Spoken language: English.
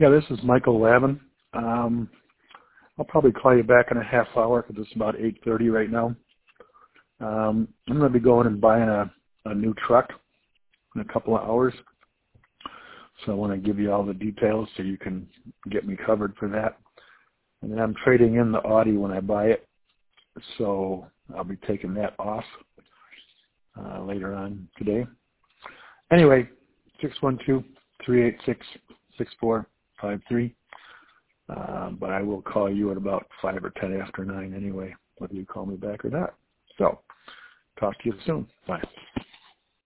Yeah, this is Michael Lavin. I'll probably call you back in a half hour because it's about 8:30 right now. I'm going to be going and buying a new truck in a couple of hours. So I want to give you all the details so you can get me covered for that. And then I'm trading in the Audi when I buy it. So I'll be taking that off later on today. Anyway, 612-386-6453. But I will call you at about 5 or 10 after 9 anyway, whether you call me back or not. So talk to you soon. Bye.